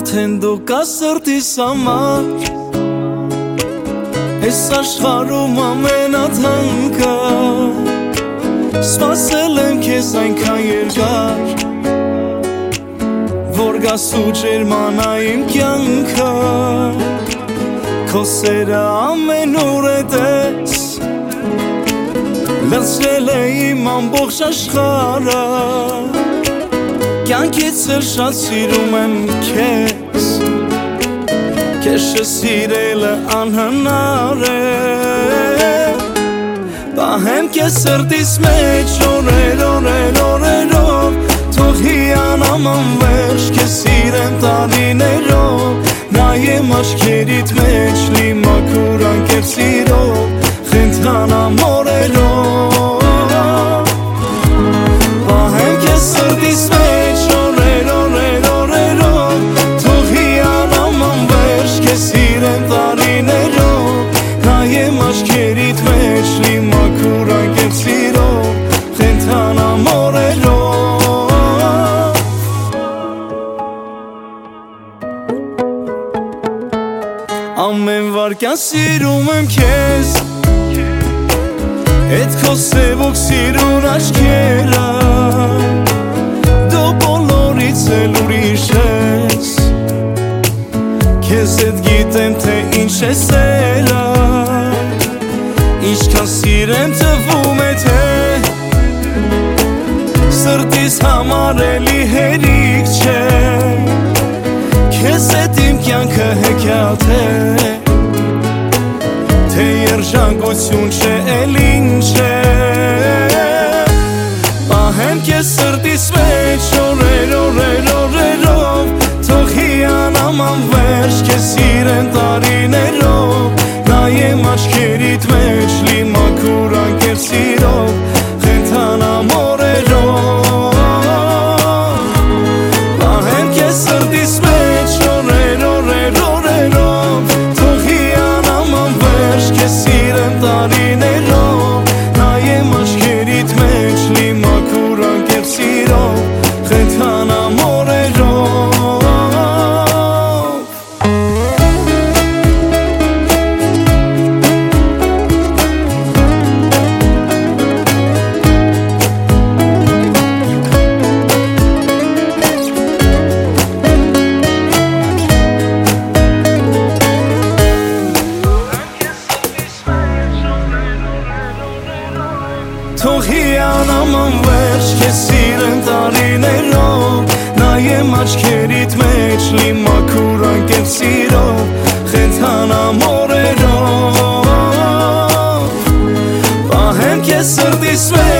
Արդեն դու կա սրտիս համար Այս աշխարհում ամենաթանկը Սպասել եմ քեզ այնքան երկար Որ գաս ու ջերմանա իմ կյանքը Քո սերը ամենուր է տես Լցրել է իմ ամբողջ աշխարհը Կյանքից էլ շատ սիրում եմ քեզ Քեզ չսիրելը անհնար է Պահեմ քեզ սրտիս մեջ օրեր, օրեր, օրերով Թող հիանամ անվերջ քեզ սիրեմ տարիներով Նայեմ աչքերիդ մեջ լի մաքուր անկեղծ սիրով Խենթանամ օրերով Պահեմ քեզ սրտիս մեջ օրեր, օրեր, օրերով Թող հիանամ անվերջ քեզ սիրեմ տարիներով Նայեմ աչքերիդ մեջ լի մաքուր անկեղծ սիրով Խենթանամ օրերով Ամեն վարկյան սիրում եմ քեզ Էդ քո սևուկ սիրուն աչքերը Դու բոլորից էլ ուրիշ ես Քեզ հետ գիտեմ թե ինչ է սերը Ինչքան սիրեմ թվում է թե Սրտիս համար էլի հերիք չէ Քեզ հետ իմ կյանքը հեքիաթ է Թե երջանկություն չէ էլ ինչ է Պահեմ քեզ սրտիս մեջ օրեր, օրեր, օրերով Թող հիանամ անվերջ քեզ սիրեմ տարիներով Նայեմ աչքերիդ մեջ լի մաքուր անկեղծ սիրով Խենթանամ օրերով Պահեմ քեզ սրտիս մեջ օրեր, օրեր, օրերով Թող հիանամ անվերջ քեզ սիրեմ տարիներով Նայեմ աչքերիդ մեջ լի մաքուր անկեղծ սիրով Խենթանամ օրերով Թող հիանամ անվերջ քեզ սիրեմ տարիներով Նայեմ աչքերիդ մեջ լի մաքուր անկեղծ սիրով Խենթանամ օրերով Պահեմ քեզ սրտիս մեջ